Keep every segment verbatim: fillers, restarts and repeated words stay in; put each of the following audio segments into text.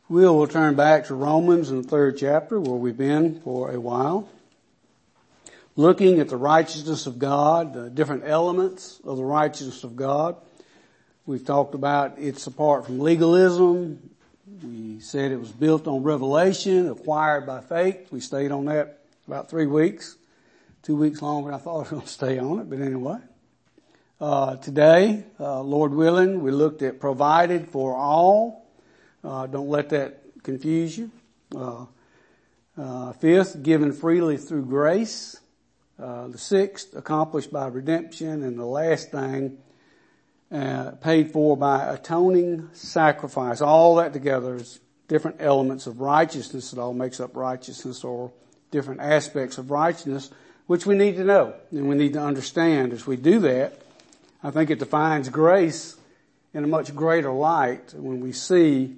We will turn back to Romans in the third chapter where we've been for a while, looking at the righteousness of God, the different elements of the righteousness of God. We've talked about it's apart from legalism. We said it was built on revelation, acquired by faith. We stayed on that about three weeks, two weeks longer than I thought I was going to stay on it, but anyway. Uh, today, uh, Lord willing, we looked at provided for all. Uh, don't let that confuse you. Uh, uh, fifth, given freely through grace. Uh, the sixth, accomplished by redemption. And the last thing, uh, paid for by atoning sacrifice. All that together is different elements of righteousness. It all makes up righteousness, or different aspects of righteousness, which we need to know and we need to understand. As we do that, I think it defines grace in a much greater light when we see,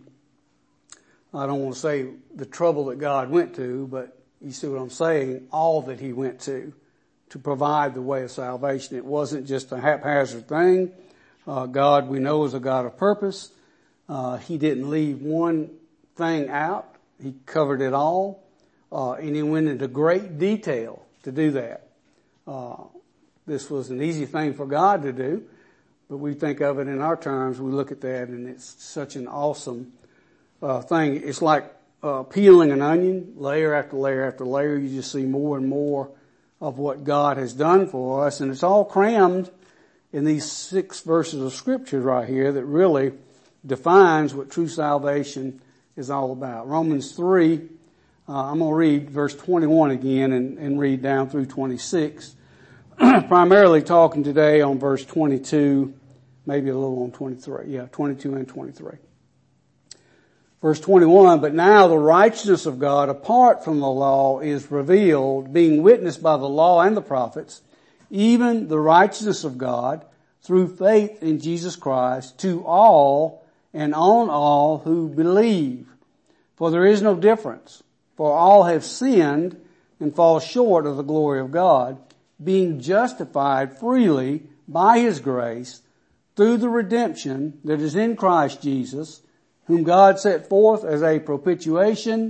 I don't want to say the trouble that God went to, but you see what I'm saying, all that he went to, to provide the way of salvation. It wasn't just a haphazard thing. Uh, God, we know, is a God of purpose. Uh, he didn't leave one thing out. He covered it all. Uh, and he went into great detail to do that. Uh, this was an easy thing for God to do, but we think of it in our terms. We look at that and it's such an awesome Uh, thing. It's like uh, peeling an onion, layer after layer after layer. You just see more and more of what God has done for us, and it's all crammed in these six verses of scripture right here that really defines what true salvation is all about. Romans three, uh, I'm going to read verse twenty-one again and, and read down through twenty-six. Primarily talking today on verse twenty-two, maybe a little on twenty-three. Yeah, twenty-two and twenty-three. Verse twenty-one, but now the righteousness of God apart from the law is revealed, being witnessed by the law and the prophets, even the righteousness of God through faith in Jesus Christ to all and on all who believe. For there is no difference, for all have sinned and fall short of the glory of God, being justified freely by his grace through the redemption that is in Christ Jesus, whom God set forth as a propitiation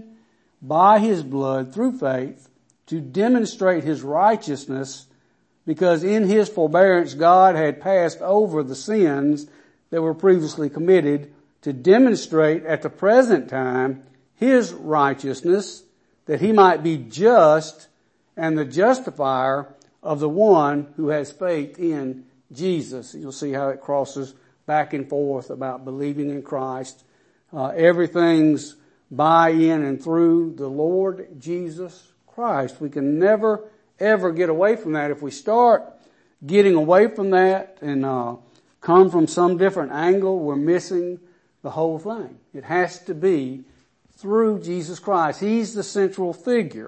by his blood through faith to demonstrate his righteousness, because in his forbearance God had passed over the sins that were previously committed, to demonstrate at the present time his righteousness, that he might be just and the justifier of the one who has faith in Jesus. You'll see how it crosses back and forth about believing in Christ. Uh, everything's by, in, and through the Lord Jesus Christ. We can never, ever get away from that. If we start getting away from that and uh, come from some different angle, we're missing the whole thing. It has to be through Jesus Christ. He's the central figure.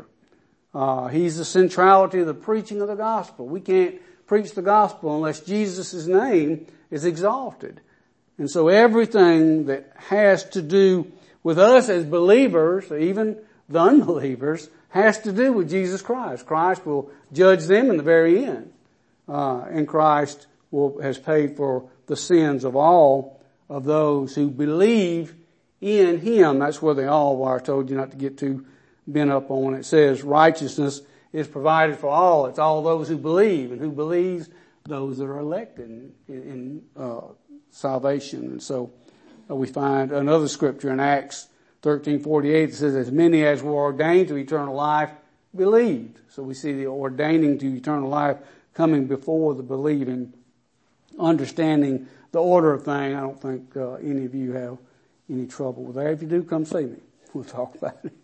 Uh, he's the centrality of the preaching of the gospel. We can't preach the gospel unless Jesus' name is exalted. And so everything that has to do with us as believers, even the unbelievers, has to do with Jesus Christ. Christ will judge them in the very end. Uh, and Christ will, has paid for the sins of all of those who believe in him. That's where they all are. I told you not to get too bent up on it. It says righteousness is provided for all. It's all those who believe. And who believes? Those that are elected in, in uh salvation. And so uh, we find another scripture in Acts thirteen forty-eight that says, as many as were ordained to eternal life believed. So we see the ordaining to eternal life coming before the believing, understanding the order of thing. I don't think uh, any of you have any trouble with that. If you do, come see me. We'll talk about it.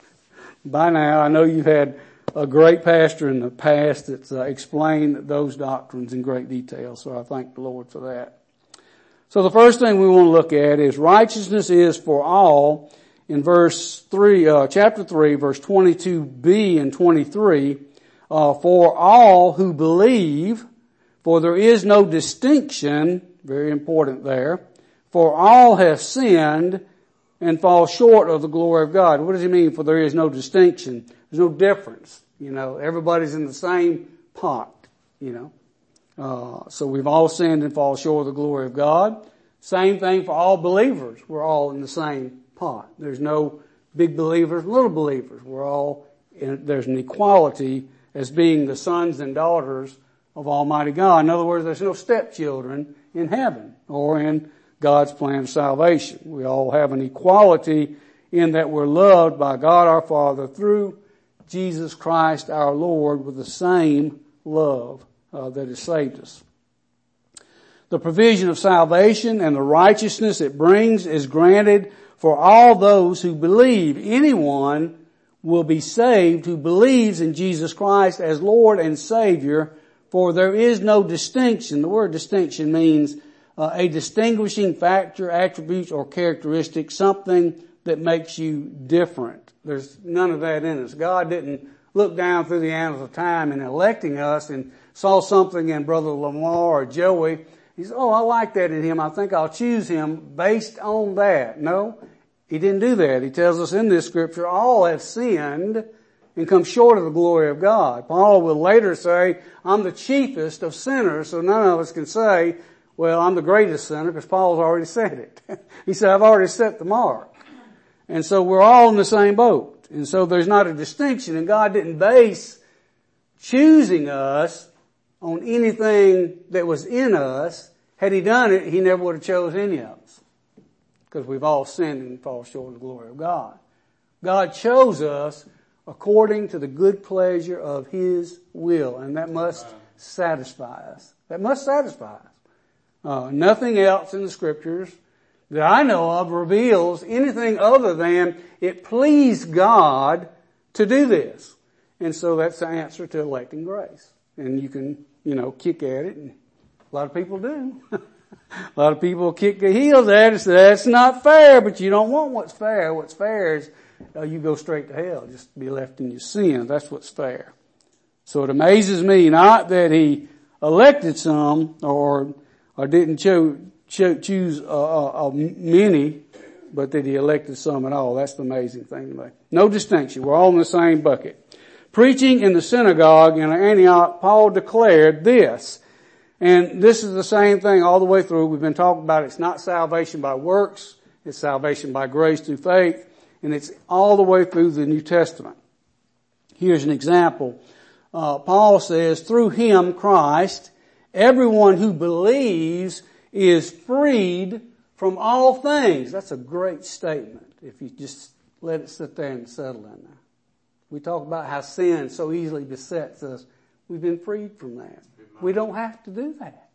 By now, I know you've had a great pastor in the past that's uh, explained those doctrines in great detail. So I thank the Lord for that. So the first thing we want to look at is righteousness is for all. In verse three, uh, chapter three, verse twenty-two b and twenty-three, uh, for all who believe, for there is no distinction, very important there, for all have sinned and fall short of the glory of God. What does he mean, for there is no distinction? There's no difference. You know, everybody's in the same pot, you know. Uh, so we've all sinned and fall short of the glory of God. Same thing for all believers. We're all in the same pot. There's no big believers, little believers. We're all, in, there's an equality as being the sons and daughters of Almighty God. In other words, there's no stepchildren in heaven or in God's plan of salvation. We all have an equality in that we're loved by God our Father through Jesus Christ our Lord with the same love uh, that has saved us. The provision of salvation and the righteousness it brings is granted for all those who believe. Anyone will be saved who believes in Jesus Christ as Lord and Savior, for there is no distinction. The word distinction means uh, a distinguishing factor, attribute, or characteristic, something that makes you different. There's none of that in us. God didn't look down through the annals of time in electing us and saw something in Brother Lamar or Joey. He said, oh, I like that in him. I think I'll choose him based on that. No, he didn't do that. He tells us in this scripture, all have sinned and come short of the glory of God. Paul will later say, I'm the chiefest of sinners, so none of us can say, well, I'm the greatest sinner, because Paul's already said it. He said, I've already set the mark. And so we're all in the same boat. And so there's not a distinction, and God didn't base choosing us on anything that was in us. Had he done it, he never would have chose any of us, because we've all sinned and fall short of the glory of God. God chose us according to the good pleasure of his will, and that must satisfy us. That must satisfy us. Uh, nothing else in the scriptures that I know of reveals anything other than it pleased God to do this. And so that's the answer to electing grace. And you can, you know, kick at it, and a lot of people do. A lot of people kick their heels at it and say, that's not fair, but you don't want what's fair. What's fair is uh, you go straight to hell, just be left in your sin. That's what's fair. So it amazes me not that he elected some or or didn't cho- cho- choose uh, uh, many, but that he elected some at all. That's the amazing thing to me. No distinction. We're all in the same bucket. Preaching in the synagogue in Antioch, Paul declared this. And this is the same thing all the way through. We've been talking about it. It's not salvation by works. It's salvation by grace through faith. And it's all the way through the New Testament. Here's an example. Uh, Paul says, through him, Christ, everyone who believes is freed from all things. That's a great statement if you just let it sit there and settle in there. We talk about how sin so easily besets us. We've been freed from that. We don't have to do that.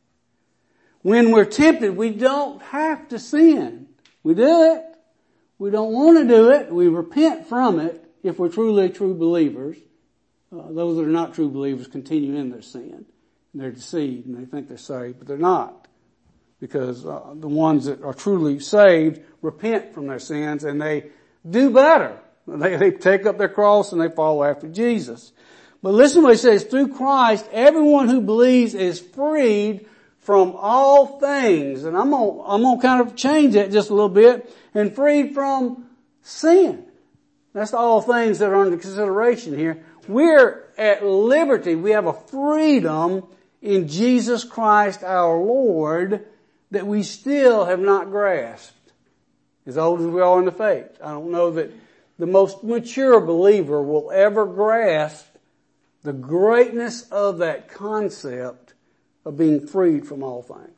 When we're tempted, we don't have to sin. We do it. We don't want to do it. We repent from it if we're truly true believers. Uh, those that are not true believers continue in their sin. And they're deceived and they think they're saved, but they're not. Because uh, the ones that are truly saved repent from their sins and they do better. They, they take up their cross and they follow after Jesus. But listen to what he says, through Christ, everyone who believes is freed from all things. And I'm gonna, I'm gonna kind of change that just a little bit. And freed from sin. That's all things that are under consideration here. We're at liberty. We have a freedom in Jesus Christ our Lord that we still have not grasped. As old as we are in the faith. I don't know that the most mature believer will ever grasp the greatness of that concept of being freed from all things.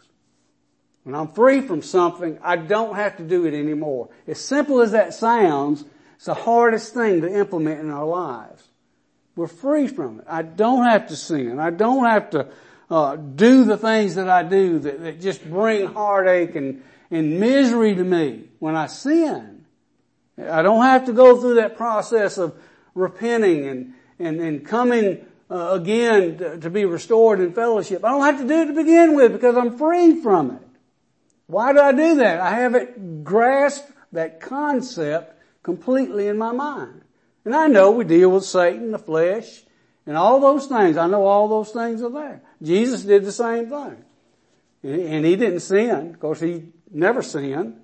When I'm free from something, I don't have to do it anymore. As simple as that sounds, it's the hardest thing to implement in our lives. We're free from it. I don't have to sin. I don't have to uh, do the things that I do that, that just bring heartache and, and misery to me when I sin. I don't have to go through that process of repenting and and, and coming uh, again to, to be restored in fellowship. I don't have to do it to begin with because I'm free from it. Why do I do that? I haven't grasped that concept completely in my mind. And I know we deal with Satan, the flesh, and all those things. I know all those things are there. Jesus did the same thing. And he didn't sin. Of course, he never sinned.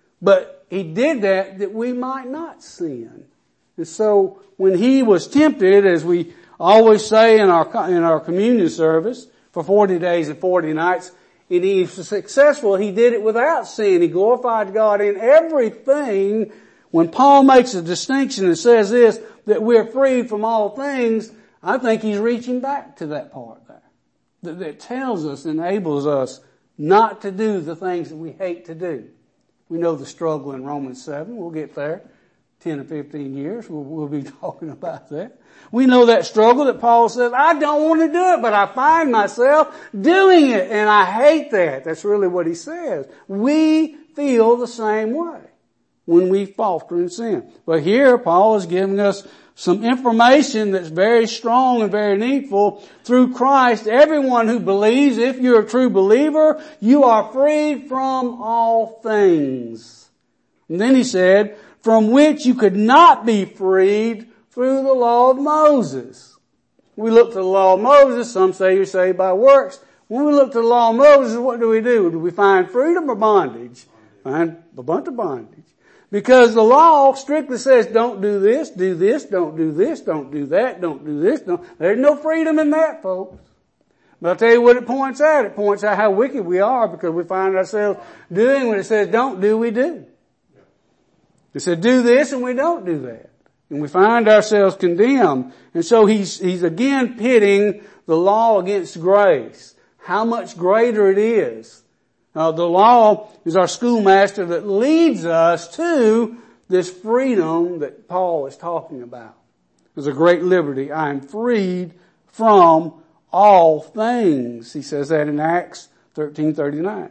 But he did that that we might not sin. And so when he was tempted, as we always say in our in our communion service, for forty days and forty nights, and he was successful, he did it without sin. He glorified God in everything when Paul makes a distinction and says this, that we're free from all things, I think he's reaching back to that part there. That, that tells us, enables us not to do the things that we hate to do. We know the struggle in Romans seven. We'll get there. ten or fifteen years, we'll, we'll be talking about that. We know that struggle that Paul says, I don't want to do it, but I find myself doing it, and I hate that. That's really what he says. We feel the same way when we falter in sin. But here, Paul is giving us some information that's very strong and very needful. Through Christ, everyone who believes, if you're a true believer, you are freed from all things. And then he said, from which you could not be freed through the law of Moses. We look to the law of Moses. Some say you're saved by works. When we look to the law of Moses, what do we do? Do we find freedom or bondage? Find a bunch of bondage. Because the law strictly says don't do this, do this, don't do this, don't do that, don't do this. Don't. There's no freedom in that, folks. But I'll tell you what it points out. It points out how wicked we are because we find ourselves doing what it says don't do, we do. It said do this and we don't do that. And we find ourselves condemned. And so he's, he's again pitting the law against grace. How much greater it is. Uh, the law is our schoolmaster that leads us to this freedom that Paul is talking about. There's a great liberty. I am freed from all things. He says that in Acts thirteen thirty-nine.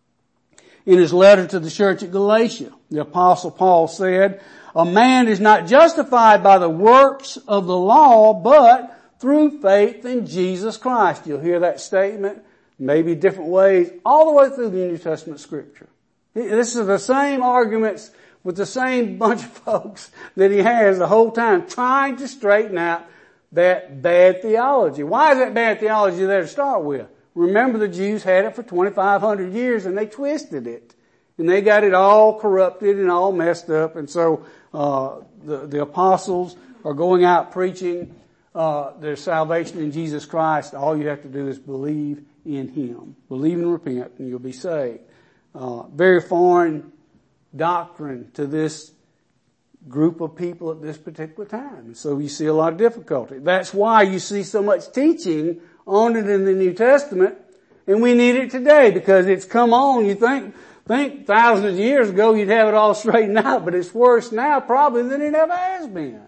In his letter to the church at Galatia, the apostle Paul said, a man is not justified by the works of the law, but through faith in Jesus Christ. You'll hear that statement maybe different ways all the way through the New Testament scripture. This is the same arguments with the same bunch of folks that he has the whole time trying to straighten out that bad theology. Why is that bad theology there to start with? Remember, the Jews had it for twenty-five hundred years and they twisted it. And they got it all corrupted and all messed up. And so, uh, the, the apostles are going out preaching, uh, their salvation in Jesus Christ. All you have to do is believe in Him. Believe and repent and you'll be saved. Uh, very foreign doctrine to this group of people at this particular time. And so you see a lot of difficulty. That's why you see so much teaching on it in the New Testament, and we need it today because it's come on. You think, think thousands of years ago you'd have it all straightened out, but it's worse now probably than it ever has been.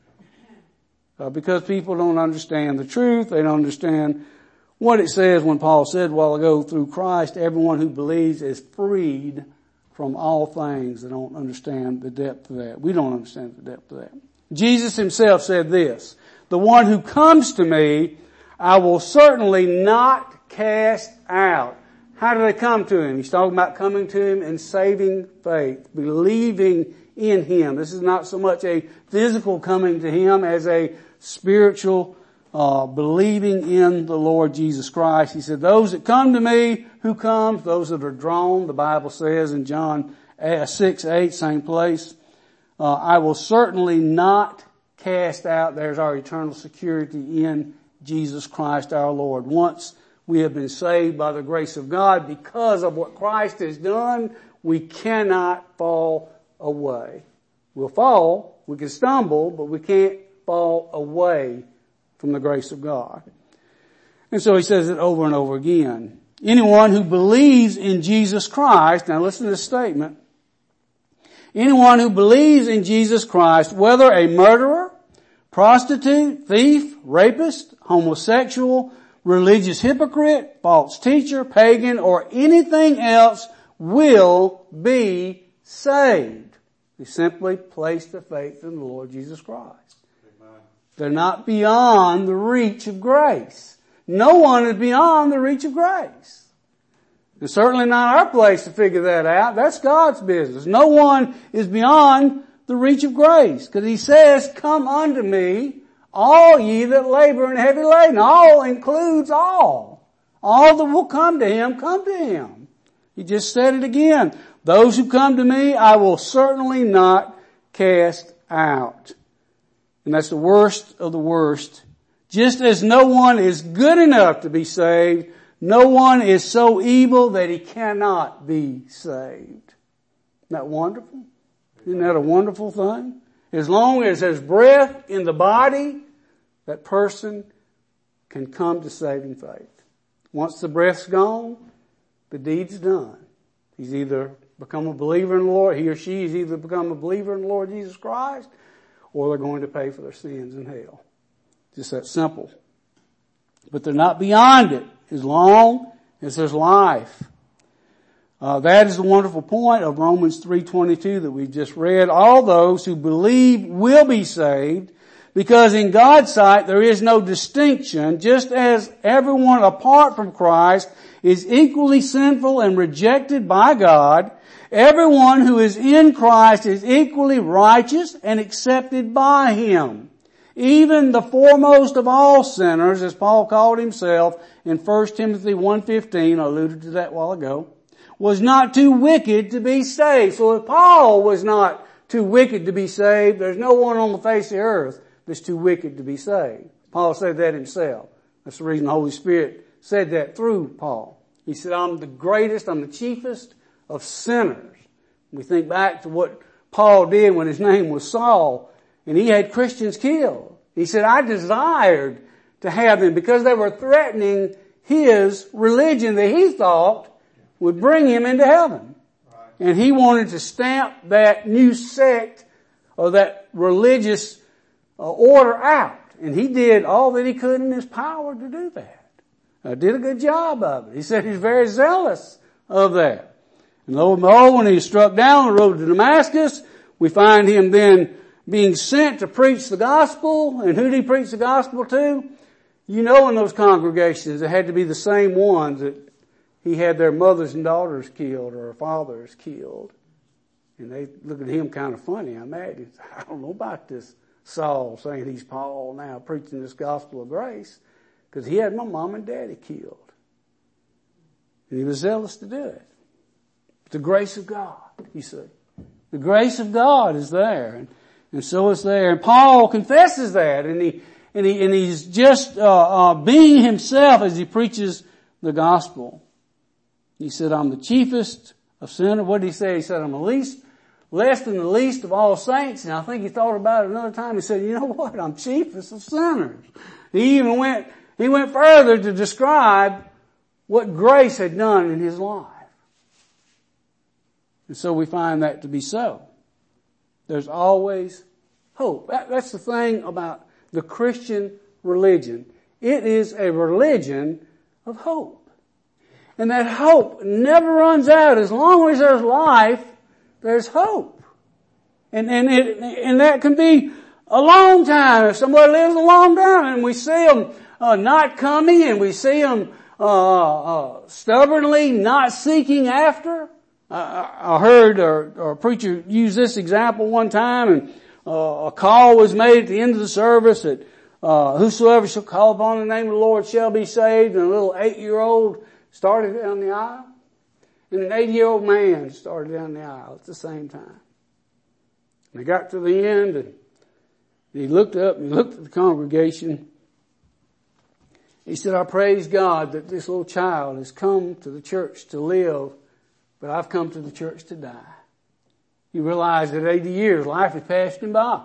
Uh, because people don't understand the truth. They don't understand what it says when Paul said a while ago, through Christ, everyone who believes is freed from all things. They don't understand the depth of that. We don't understand the depth of that. Jesus himself said this, the one who comes to me, I will certainly not cast out. How do they come to him? He's talking about coming to him in saving faith, believing in him. This is not so much a physical coming to him as a spiritual Uh, believing in the Lord Jesus Christ. He said, those that come to me, who comes? Those that are drawn, the Bible says in John six eight, same place. Uh, I will certainly not cast out. There's our eternal security in Jesus Christ our Lord. Once we have been saved by the grace of God because of what Christ has done, we cannot fall away. We'll fall, we can stumble, but we can't fall away from the grace of God. And so he says it over and over again. Anyone who believes in Jesus Christ, now listen to this statement. Anyone who believes in Jesus Christ, whether a murderer, prostitute, thief, rapist, homosexual, religious hypocrite, false teacher, pagan, or anything else, will be saved. They simply place their faith in the Lord Jesus Christ. They're not beyond the reach of grace. No one is beyond the reach of grace. It's certainly not our place to figure that out. That's God's business. No one is beyond the reach of grace. Because he says, come unto me, all ye that labor and heavy laden. All includes all. All that will come to him, come to him. He just said it again. Those who come to me, I will certainly not cast out. And that's the worst of the worst. Just as no one is good enough to be saved, no one is so evil that he cannot be saved. Isn't that wonderful? Isn't that a wonderful thing? As long as there's breath in the body, that person can come to saving faith. Once the breath's gone, the deed's done. He's either become a believer in the Lord, he or she has either become a believer in the Lord Jesus Christ, or they're going to pay for their sins in hell. Just that simple. But they're not beyond it as long as there's life. Uh, that is the wonderful point of Romans three twenty-two that we just read. All those who believe will be saved, because in God's sight there is no distinction, just as everyone apart from Christ is equally sinful and rejected by God. Everyone who is in Christ is equally righteous and accepted by Him. Even the foremost of all sinners, as Paul called himself in First Timothy one fifteen, I alluded to that a while ago, was not too wicked to be saved. So if Paul was not too wicked to be saved, there's no one on the face of the earth that's too wicked to be saved. Paul said that himself. That's the reason the Holy Spirit said that through Paul. He said, I'm the greatest, I'm the chiefest of sinners. We think back to what Paul did when his name was Saul, and he had Christians killed. He said, I desired to have them because they were threatening his religion that he thought would bring him into heaven. Right. And he wanted to stamp that new sect or that religious uh, order out. And he did all that he could in his power to do that. Uh, did a good job of it. He said he's very zealous of that. And lo and behold, when he was struck down on the road to Damascus, we find him then being sent to preach the gospel. And who did he preach the gospel to? You know, in those congregations, it had to be the same ones that he had their mothers and daughters killed or fathers killed. And they look at him kind of funny, I imagine. I don't know about this Saul saying he's Paul now preaching this gospel of grace, because he had my mom and daddy killed. And he was zealous to do it. The grace of God, you see. The grace of God is there. And, and so it's there. And Paul confesses that. And he, and he, and he's just, uh, uh, being himself as he preaches the gospel. He said, I'm the chiefest of sinners. What did he say? He said, I'm the least, less than the least of all saints. And I think he thought about it another time. He said, you know what? I'm chiefest of sinners. He even went, he went further to describe what grace had done in his life. And so we find that to be so. There's always hope. That, that's the thing about the Christian religion. It is a religion of hope. And that hope never runs out. As long as there's life, there's hope. And, and it, and that can be a long time. If somebody lives a long time and we see them uh, not coming and we see them uh, uh, stubbornly not seeking after. I, I heard a, a preacher use this example one time, and uh, a call was made at the end of the service that uh, whosoever shall call upon the name of the Lord shall be saved. And a little eight-year-old started down the aisle, and an eighty-year-old man started down the aisle at the same time. And they got to the end, and he looked up and he looked at the congregation. He said, I praise God that this little child has come to the church to live, but I've come to the church to die. He realized that eighty years, life had passed him by.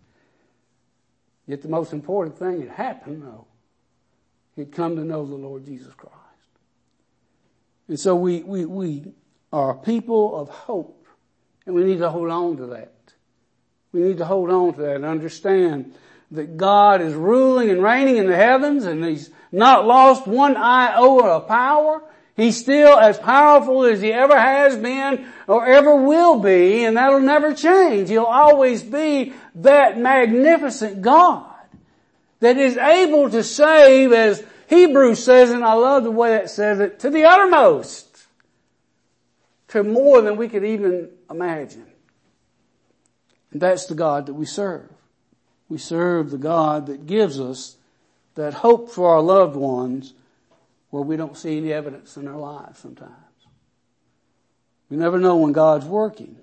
Yet the most important thing had happened, though. He'd come to know the Lord Jesus Christ. And so we, we, we are people of hope, and we need to hold on to that. We need to hold on to that and understand that God is ruling and reigning in the heavens, and He's not lost one iota of power. He's still as powerful as He ever has been or ever will be, and that'll never change. He'll always be that magnificent God that is able to save, as Hebrews says, and I love the way that says it, to the uttermost, to more than we could even imagine. And that's the God that we serve. We serve the God that gives us that hope for our loved ones where we don't see any evidence in their lives sometimes. We never know when God's working.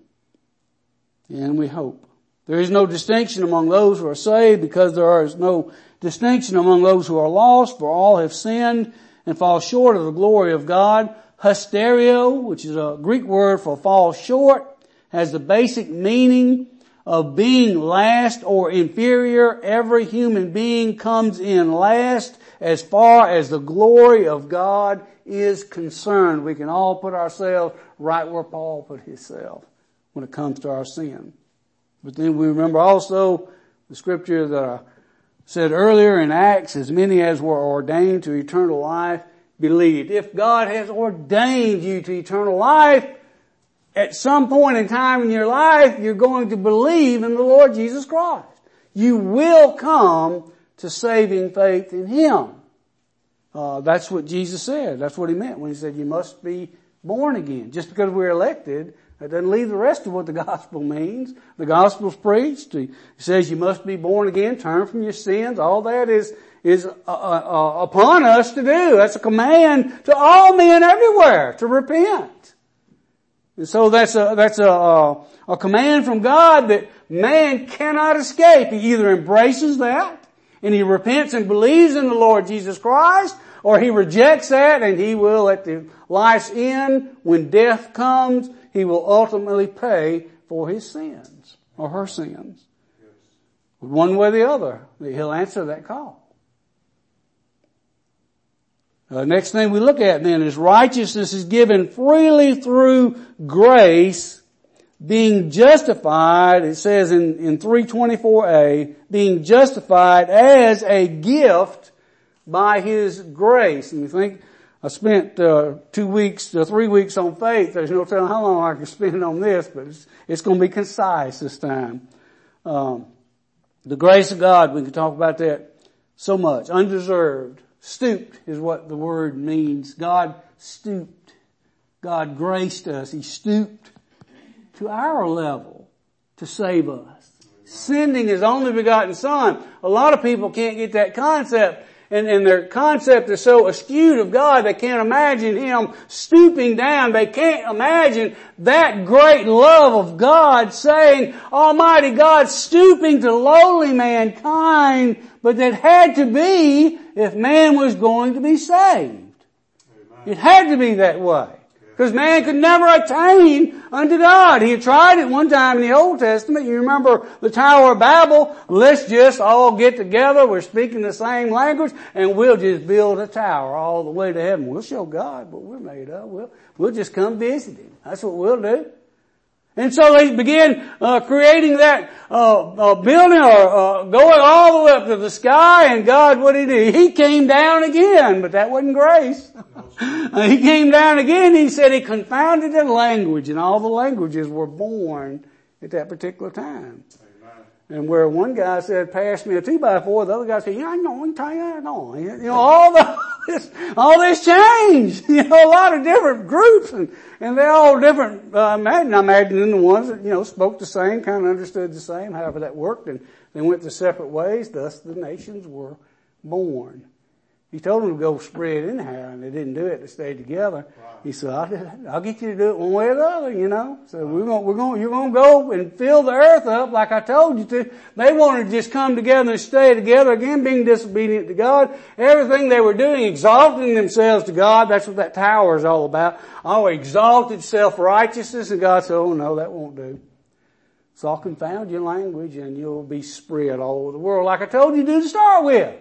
And we hope. There is no distinction among those who are saved, because there is no distinction among those who are lost, for all have sinned and fall short of the glory of God. Hysterio, which is a Greek word for fall short, has the basic meaning of being last or inferior. Every human being comes in last as far as the glory of God is concerned. We can all put ourselves right where Paul put himself when it comes to our sin. But then we remember also the scripture that I said earlier in Acts, as many as were ordained to eternal life believed. If God has ordained you to eternal life, at some point in time in your life, you're going to believe in the Lord Jesus Christ. You will come to saving faith in Him. Uh, that's what Jesus said. That's what He meant when He said you must be born again. Just because we're elected, that doesn't leave the rest of what the gospel means. The gospel's preached. He says you must be born again, turn from your sins. All that is, is uh, uh, upon us to do. That's a command to all men everywhere to repent. And so that's a, that's a, a, a command from God that man cannot escape. He either embraces that and he repents and believes in the Lord Jesus Christ, or he rejects that and he will, at the life's end, when death comes, he will ultimately pay for his sins or her sins. One way or the other, he'll answer that call. Uh, next thing we look at then is righteousness is given freely through grace, being justified, it says in, in three twenty-four a, being justified as a gift by His grace. And you think, I spent uh, two weeks, uh, three weeks on faith. There's no telling how long I can spend on this, but it's, it's going to be concise this time. Um, the grace of God, we can talk about that so much. Undeserved. Stooped is what the word means. God stooped. God graced us. He stooped to our level to save us. Sending His only begotten Son. A lot of people can't get that concept. And, and their concept is so astute of God, they can't imagine Him stooping down. They can't imagine that great love of God saying, Almighty God stooping to lowly mankind, but that had to be if man was going to be saved. Amen. It had to be that way. Because man could never attain unto God. He had tried it one time in the Old Testament. You remember the Tower of Babel? Let's just all get together. We're speaking the same language and we'll just build a tower all the way to heaven. We'll show God what we're made of. We'll, we'll just come visit Him. That's what we'll do. And so they began uh, creating that uh, uh, building, or uh, going all the way up to the sky. And God, what did He do? He came down again, but that wasn't grace. uh, he came down again. He said He confounded the language, and all the languages were born at that particular time. Amen. And where one guy said, "Pass me a two by four," the other guy said, "Yeah, I know, I can tell you, I know." You know, all the this, all this changed. You know, a lot of different groups, and and they're all different. Uh, imagine, I imagine the ones that, you know, spoke the same, kind of understood the same, however that worked, and they went their separate ways. Thus, the nations were born. He told them to go spread anyhow, and they didn't do it. They stayed together. Wow. He said, I'll, I'll get you to do it one way or the other, you know. So we're going, we're going, you're going to go and fill the earth up like I told you to. They wanted to just come together and stay together, again being disobedient to God. Everything they were doing, exalting themselves to God. That's what that tower is all about. Oh, exalted self-righteousness, and God said, oh no, that won't do. So I'll confound your language and you'll be spread all over the world like I told you to to start with.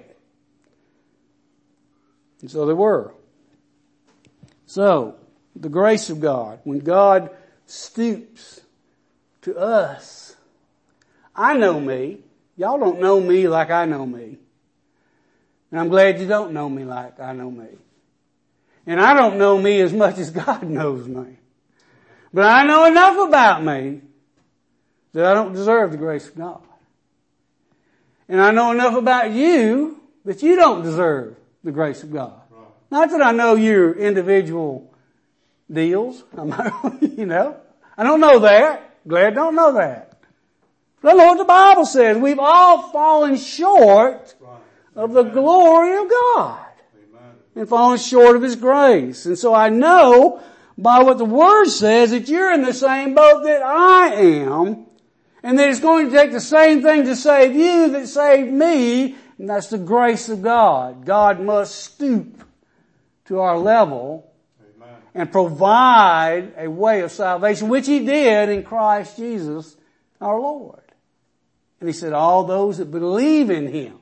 And so they were. So, the grace of God, when God stoops to us, I know me. Y'all don't know me like I know me. And I'm glad you don't know me like I know me. And I don't know me as much as God knows me. But I know enough about me that I don't deserve the grace of God. And I know enough about you that you don't deserve the grace of God. Right. Not that I know your individual deals, you know. I don't know that. Glad I don't know that. But I know what the Bible says. We've all fallen short right. of the glory of God. Amen. And fallen short of His grace. And so I know by what the Word says that you're in the same boat that I am. And that it's going to take the same thing to save you that saved me. And that's the grace of God. God must stoop to our level. Amen. and provide a way of salvation, which he did in Christ Jesus our Lord. And he said, all those that believe in him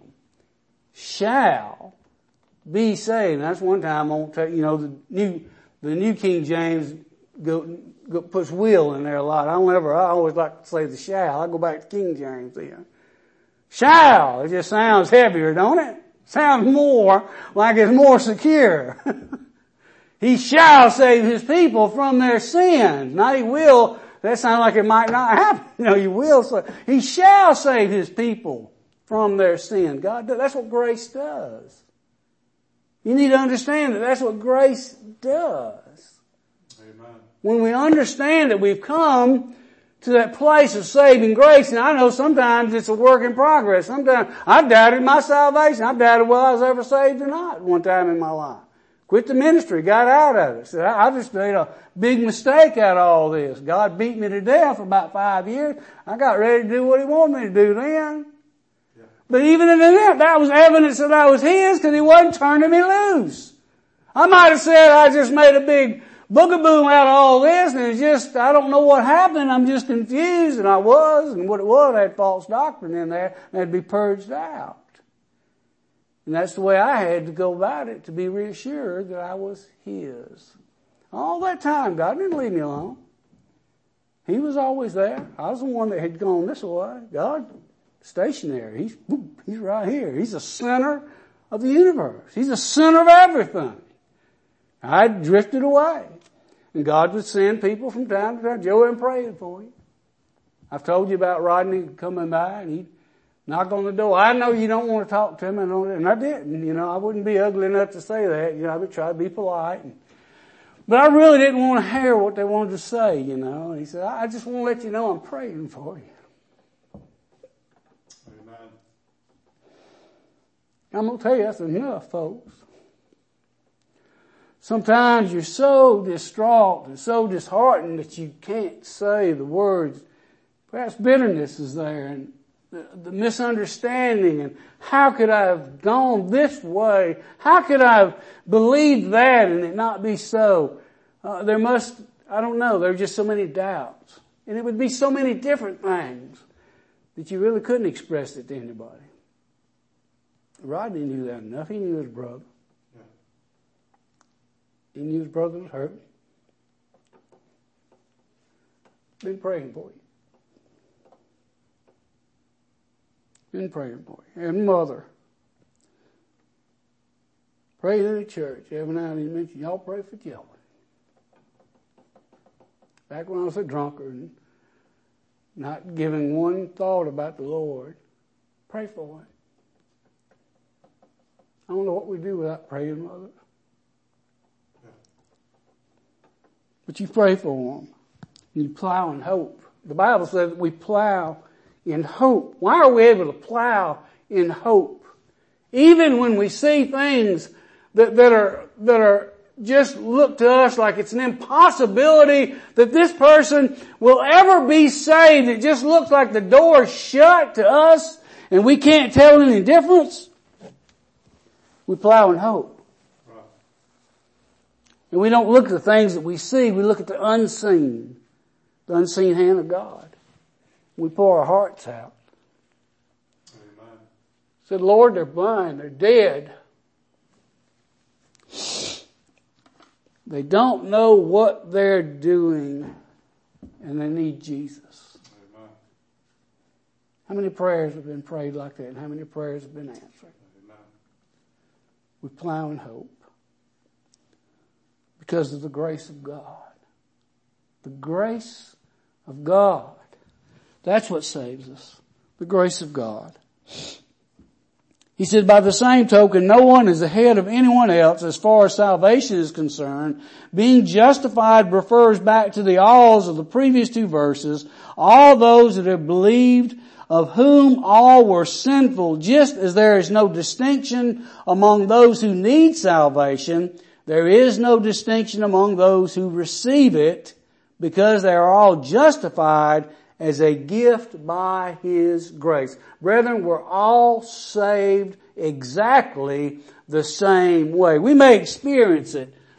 shall be saved. And that's one time I won't tell you, you know, the new, the New King James go, go, puts will in there a lot. I don't ever, I always like to say the shall. I go back to King James then. Shall. It just sounds heavier, don't it? Sounds more like it's more secure. He shall save his people from their sins. Not he will. That sounds like it might not happen. No, he will. So he shall save his people from their sin. God, that's what grace does. You need to understand that that's what grace does. Amen. When we understand that we've come to that place of saving grace, and I know sometimes it's a work in progress. Sometimes I've doubted my salvation. I've doubted whether I was ever saved or not one time in my life. Quit the ministry, got out of it. Said, I just made a big mistake out of all this. God beat me to death for about five years. I got ready to do what he wanted me to do then. Yeah. But even in that, that was evidence that I was his because he wasn't turning me loose. I might have said I just made a big boogaboo out of all this and it's just, I don't know what happened. I'm just confused, and I was, and what it was, I had false doctrine in there and had to be purged out. And that's the way I had to go about it, to be reassured that I was his. All that time, God didn't leave me alone. He was always there. I was the one that had gone this way. God, stationary. He's, he's right here. He's the center of the universe. He's the center of everything. I drifted away. And God would send people from time to time. Joey, I'm praying for you. I've told you about Rodney coming by and he'd knock on the door. I know you don't want to talk to him, and, and I didn't. You know, I wouldn't be ugly enough to say that. You know, I would try to be polite. And, but I really didn't want to hear what they wanted to say, you know. And he said, I just want to let you know I'm praying for you. Amen. I'm going to tell you, that's enough, folks. Sometimes you're so distraught and so disheartened that you can't say the words. Perhaps bitterness is there, and the, the misunderstanding, and how could I have gone this way? How could I have believed that and it not be so? Uh, there must, I don't know, there are just so many doubts. And it would be so many different things that you really couldn't express it to anybody. Rodney knew that enough. He knew his brother. Yeah. He knew his brother was hurt. Been praying for you. Been praying for you. And mother. Pray in the church. Every now and then mention, y'all pray for Joey. Back when I was a drunkard and not giving one thought about the Lord, pray for him. I don't know what we do without praying, Mother. Yeah. But you pray for them. You plow in hope. The Bible says that we plow in hope. Why are we able to plow in hope? Even when we see things that, that are, that are just look to us like it's an impossibility that this person will ever be saved. It just looks like the door's shut to us and we can't tell any difference. We plow in hope. Right. And we don't look at the things that we see. We look at the unseen, the unseen hand of God. We pour our hearts out. Amen. Said, Lord, they're blind. They're dead. They don't know what they're doing, and they need Jesus. Amen. How many prayers have been prayed like that, and how many prayers have been answered? Amen. We plow in hope because of the grace of God. The grace of God. That's what saves us. The grace of God. He said, by the same token, no one is ahead of anyone else as far as salvation is concerned. Being justified refers back to the alls of the previous two verses. All those that have believed, of whom all were sinful, just as there is no distinction among those who need salvation, there is no distinction among those who receive it, because they are all justified as a gift by His grace. Brethren, we're all saved exactly the same way. We may experience it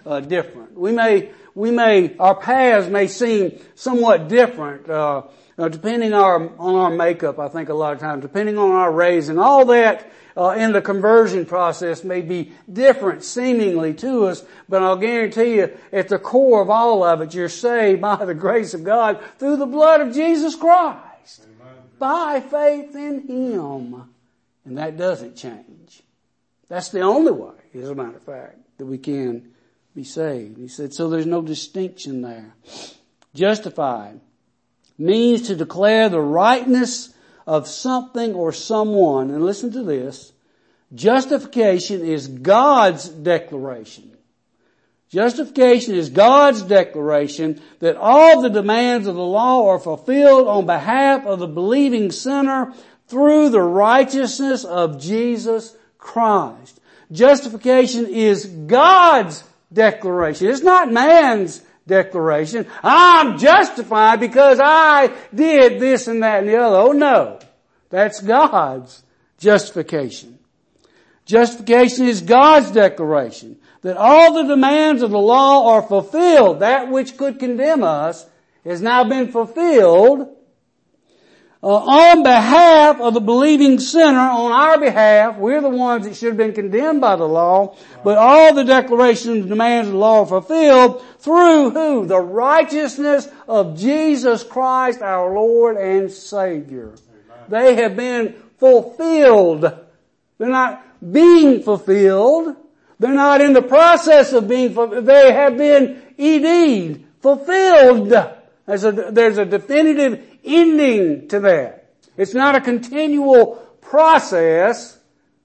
uh, different. We may, we may, our paths may seem somewhat different, uh, uh depending on our, on our makeup, I think a lot of times, depending on our raising, all that, uh, in the conversion process may be different seemingly to us, but I'll guarantee you, at the core of all of it, you're saved by the grace of God through the blood of Jesus Christ. Amen. By faith in Him. And that doesn't change. That's the only way, as a matter of fact, that we can be saved. He said, so there's no distinction there. Justified means to declare the rightness of something or someone. And listen to this. Justification is God's declaration. Justification is God's declaration that all the demands of the law are fulfilled on behalf of the believing sinner through the righteousness of Jesus Christ. Justification is God's declaration. It's not man's declaration. I'm justified because I did this and that and the other. Oh no. That's God's justification. Justification is God's declaration that all the demands of the law are fulfilled. That which could condemn us has now been fulfilled Uh, on behalf of the believing sinner, on our behalf. We're the ones that should have been condemned by the law, but all the declarations and demands of the law are fulfilled through who? The righteousness of Jesus Christ, our Lord and Savior. Amen. They have been fulfilled. They're not being fulfilled. They're not in the process of being fulfilled. They have been indeed fulfilled. There's a, there's a definitive ending to that. It's not a continual process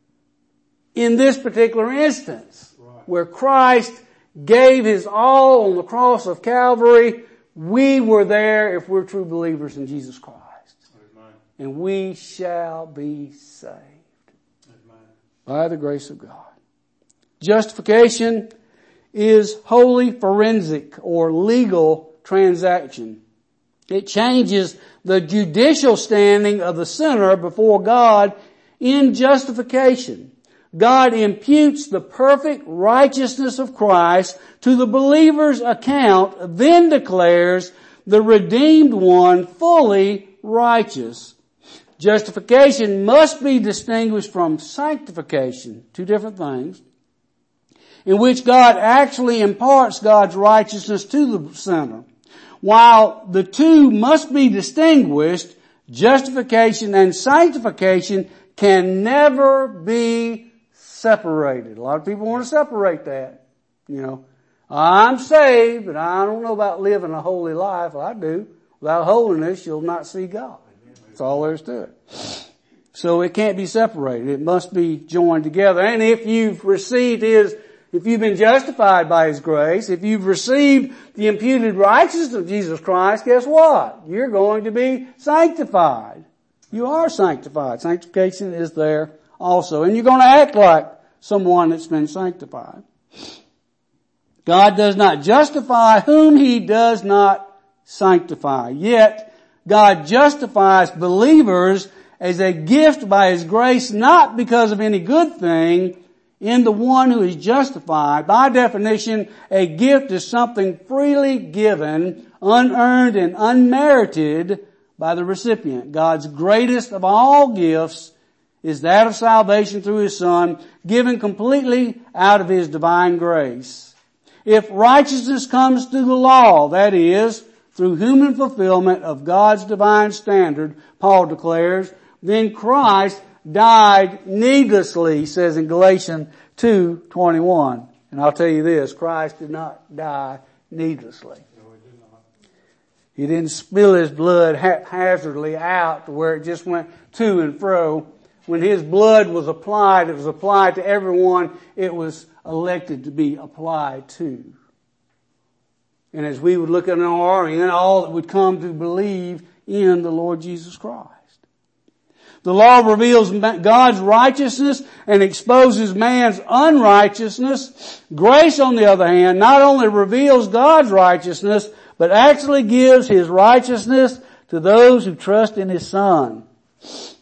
in this particular instance. Right. Where Christ gave His all on the cross of Calvary. We were there if we're true believers in Jesus Christ. Amen. And we shall be saved. Amen. By the grace of God. Justification is wholly forensic or legal transaction. It changes the judicial standing of the sinner before God in justification. God imputes the perfect righteousness of Christ to the believer's account, then declares the redeemed one fully righteous. Justification must be distinguished from sanctification, two different things, in which God actually imparts God's righteousness to the sinner. While the two must be distinguished, justification and sanctification can never be separated. A lot of people want to separate that. You know, I'm saved, but I don't know about living a holy life. Well, I do. Without holiness, you'll not see God. That's all there is to it. So it can't be separated. It must be joined together. And if you've received His If you've been justified by His grace, if you've received the imputed righteousness of Jesus Christ, guess what? You're going to be sanctified. You are sanctified. Sanctification is there also. And you're going to act like someone that's been sanctified. God does not justify whom He does not sanctify. Yet, God justifies believers as a gift by His grace, not because of any good thing, in the one who is justified. By definition, a gift is something freely given, unearned and unmerited by the recipient. God's greatest of all gifts is that of salvation through His Son, given completely out of His divine grace. If righteousness comes through the law, that is, through human fulfillment of God's divine standard, Paul declares, then Christ died needlessly, he says in Galatians two twenty-one. And I'll tell you this, Christ did not die needlessly. No, he did not. He didn't spill His blood haphazardly out to where it just went to and fro. When His blood was applied, it was applied to everyone it was elected to be applied to. And as we would look at our and all that would come to believe in the Lord Jesus Christ. The law reveals God's righteousness and exposes man's unrighteousness. Grace, on the other hand, not only reveals God's righteousness, but actually gives His righteousness to those who trust in His Son.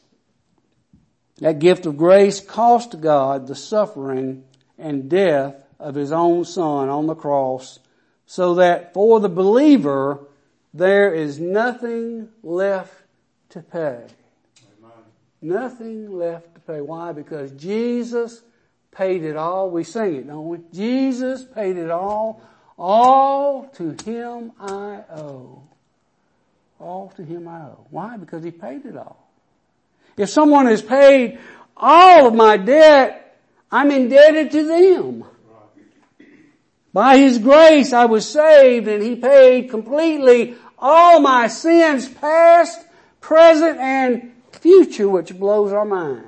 That gift of grace cost God the suffering and death of his own Son on the cross, so that for the believer there is nothing left to pay. Amen. Nothing left to pay. Why? Because Jesus paid it all. We sing it, don't we? Jesus paid it all. All to him I owe. All to him I owe. Why? Because he paid it all. If someone has paid all of my debt, I'm indebted to them. By his grace I was saved, and he paid completely all my sins, past, present, and future, which blows our minds.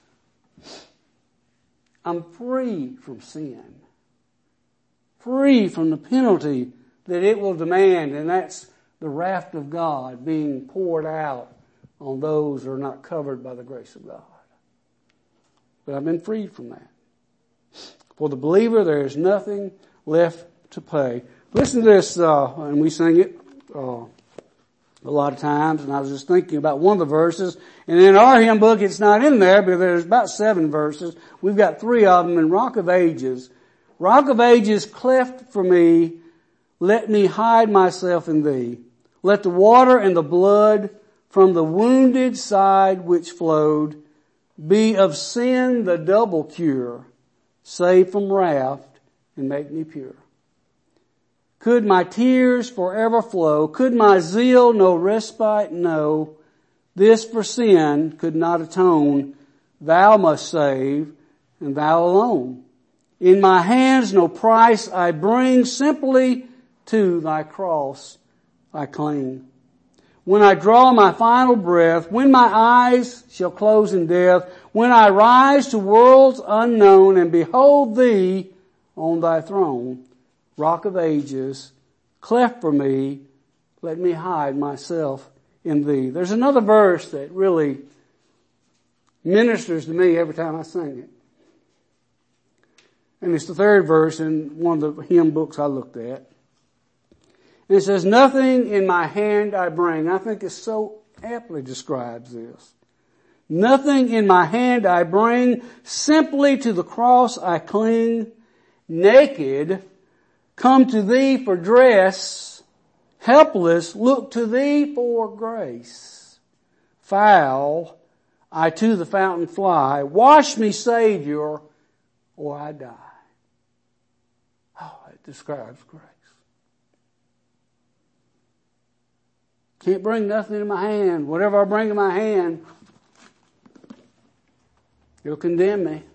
I'm free from sin. Free from the penalty that it will demand, and that's the wrath of God being poured out on those who are not covered by the grace of God. But I've been freed from that. For the believer, there is nothing left to pay. Listen to this, uh, and we sing it uh, a lot of times, and I was just thinking about one of the verses, and in our hymn book it's not in there, but there's about seven verses. We've got three of them in Rock of Ages. Rock of Ages, cleft for me, let me hide myself in thee. Let the water and the blood from the wounded side which flowed be of sin the double cure, save from wrath and make me pure. Could my tears forever flow, could my zeal no respite know, this for sin could not atone, thou must save, and thou alone. In my hands no price I bring, simply to thy cross I cling. When I draw my final breath, when my eyes shall close in death, when I rise to worlds unknown and behold thee on thy throne, Rock of Ages, cleft for me, let me hide myself in thee. There's another verse that really ministers to me every time I sing it. And it's the third verse in one of the hymn books I looked at. And it says, nothing in my hand I bring. I think it so aptly describes this. Nothing in my hand I bring, simply to the cross I cling. Naked, come to thee for dress. Helpless, look to thee for grace. Foul, I to the fountain fly. Wash me, Savior, or I die. Oh, it describes grace. Can't bring nothing in my hand. Whatever I bring in my hand, it'll condemn me.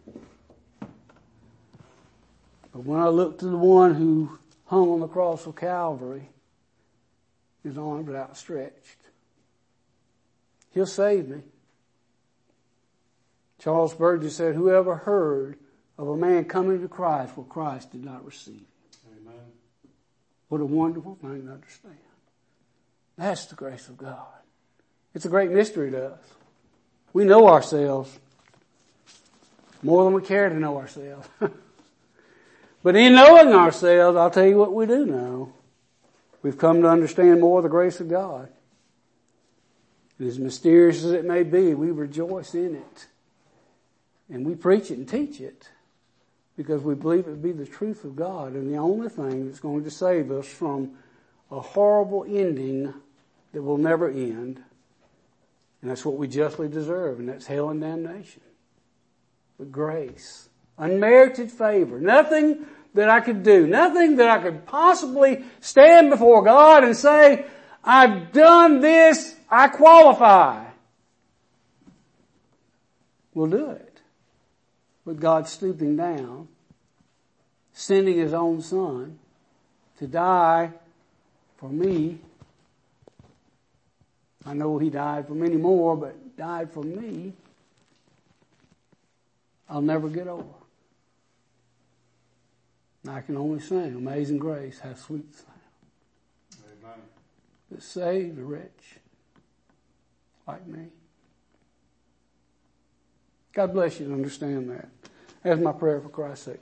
But when I look to the one who hung on the cross of Calvary, his arms are outstretched, he'll save me. Charles Spurgeon said, whoever heard of a man coming to Christ where Christ did not receive him. Amen. What a wonderful thing to understand. That's the grace of God. It's a great mystery to us. We know ourselves more than we care to know ourselves. But in knowing ourselves, I'll tell you what we do know. We've come to understand more of the grace of God. And as mysterious as it may be, we rejoice in it. And we preach it and teach it because we believe it to be the truth of God and the only thing that's going to save us from a horrible ending that will never end. And that's what we justly deserve, and that's hell and damnation. But grace, unmerited favor, nothing that I could do, nothing that I could possibly stand before God and say, I've done this, I qualify. We'll do it. But God stooping down, sending his own Son to die for me. I know he died for many more, but died for me. I'll never get over. I can only sing, Amazing Grace, how sweet the sound. Amen. That saved a wretch like me. God bless you to understand that. That's my prayer for Christ's sake.